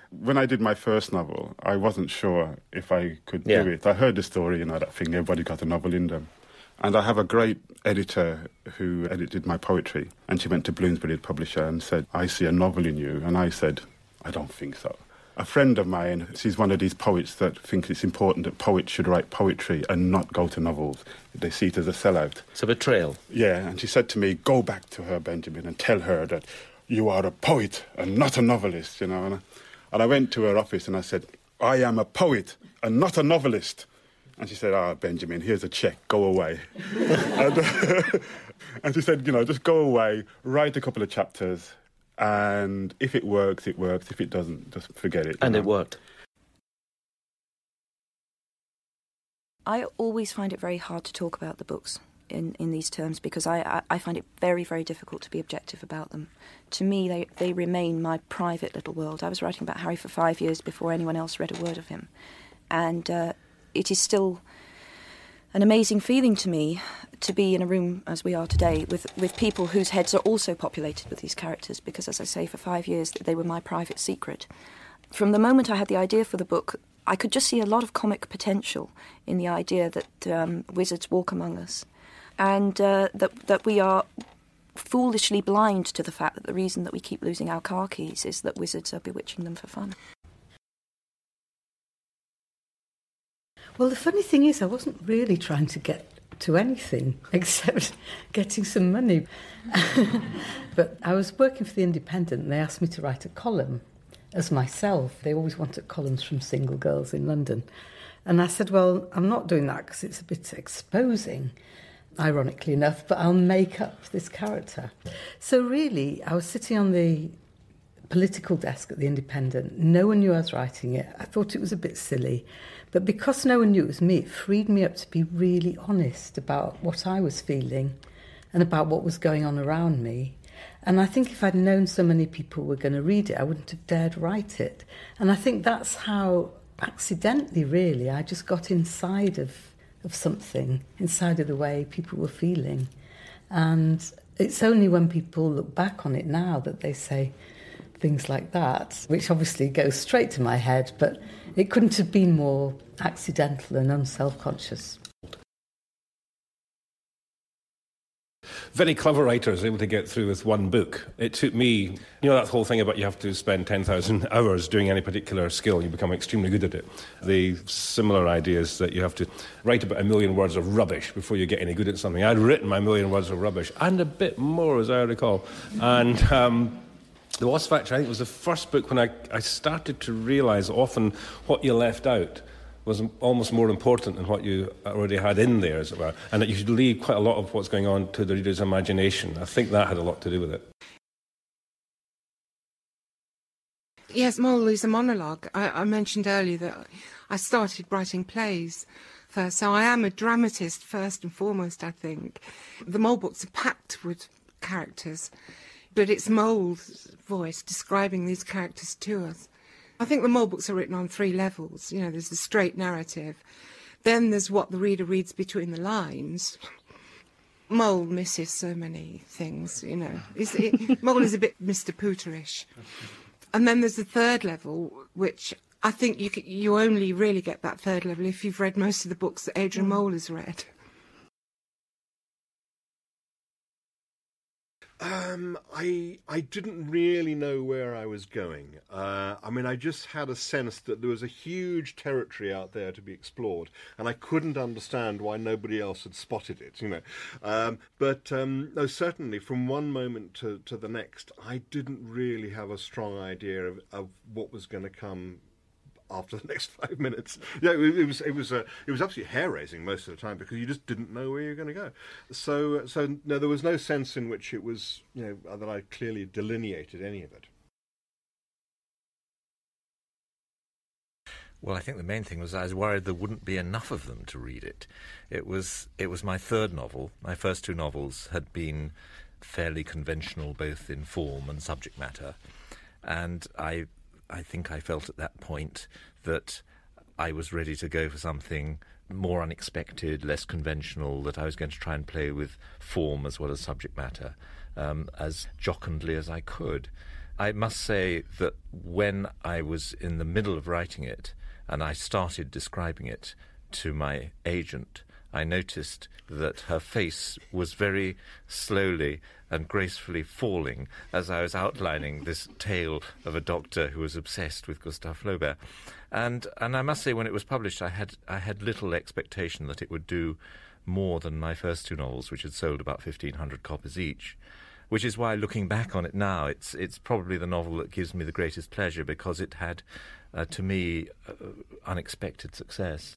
When I did my first novel, I wasn't sure if I could do it. I heard the story, that thing, everybody got a novel in them. And I have a great editor who edited my poetry, and she went to Bloomsbury, the publisher, and said, I see a novel in you. And I said, I don't think so. A friend of mine, she's one of these poets that thinks it's important that poets should write poetry and not go to novels. They see it as a sellout. It's a betrayal. Yeah, and she said to me, go back to her, Benjamin, and tell her that you are a poet and not a novelist, And I went to her office and I said, I am a poet and not a novelist. And she said, Benjamin, here's a cheque, go away. and she said, just go away, write a couple of chapters, and if it works, it works. If it doesn't, just forget it. And it worked. I always find it very hard to talk about the books in these terms because I find it very, very difficult to be objective about them. To me, they remain my private little world. I was writing about Harry for 5 years before anyone else read a word of him. And it is still an amazing feeling to me to be in a room, as we are today, with people whose heads are also populated with these characters, because, as I say, for 5 years, they were my private secret. From the moment I had the idea for the book, I could just see a lot of comic potential in the idea that wizards walk among us, and that we are foolishly blind to the fact that the reason that we keep losing our car keys is that wizards are bewitching them for fun. Well, the funny thing is, I wasn't really trying to get to anything except getting some money. But I was working for The Independent and they asked me to write a column as myself. They always wanted columns from single girls in London. And I said, well, I'm not doing that because it's a bit exposing, ironically enough, but I'll make up this character. So really, I was sitting on the political desk at The Independent. No one knew I was writing it. I thought it was a bit silly. But because no one knew it was me, it freed me up to be really honest about what I was feeling and about what was going on around me. And I think if I'd known so many people were going to read it, I wouldn't have dared write it. And I think that's how, accidentally really, I just got inside of something, inside of the way people were feeling. And it's only when people look back on it now that they say things like that, which obviously goes straight to my head, but it couldn't have been more accidental and unselfconscious. Very clever writers able to get through with one book. It took me, that whole thing about you have to spend 10,000 hours doing any particular skill, you become extremely good at it. The similar ideas that you have to write about 1 million words of rubbish before you get any good at something. I'd written my 1 million words of rubbish, and a bit more, as I recall. And The Wasp Factory, I think, was the first book when I started to realise often what you left out was almost more important than what you already had in there, as it were, and that you should leave quite a lot of what's going on to the reader's imagination. I think that had a lot to do with it. Yes, Mole is a monologue. I mentioned earlier that I started writing plays first, so I am a dramatist first and foremost, I think. The Mole books are packed with characters, but it's Mole's voice describing these characters to us. I think the Mole books are written on 3 levels. There's the straight narrative. Then there's what the reader reads between the lines. Mole misses so many things, Mole is a bit Mr. Pooterish. And then there's the 3rd level, which I think you only really get that 3rd level if you've read most of the books that Adrian Mole has read. I didn't really know where I was going. I just had a sense that there was a huge territory out there to be explored, and I couldn't understand why nobody else had spotted it, But no, certainly from one moment to the next, I didn't really have a strong idea of what was going to come after the next 5 minutes. Yeah, it was absolutely hair-raising most of the time because you just didn't know where you were going to go. So no, there was no sense in which it was, that I clearly delineated any of it. Well, I think the main thing was I was worried there wouldn't be enough of them to read it. It was my 3rd novel. My first 2 novels had been fairly conventional, both in form and subject matter, and I think I felt at that point that I was ready to go for something more unexpected, less conventional, that I was going to try and play with form as well as subject matter as jocundly as I could. I must say that when I was in the middle of writing it and I started describing it to my agent, I noticed that her face was very slowly and gracefully falling as I was outlining this tale of a doctor who was obsessed with Gustave Flaubert. And I must say, when it was published, I had little expectation that it would do more than my first two novels, which had sold about 1,500 copies each. Which is why, looking back on it now, it's probably the novel that gives me the greatest pleasure, because it had, to me, unexpected success.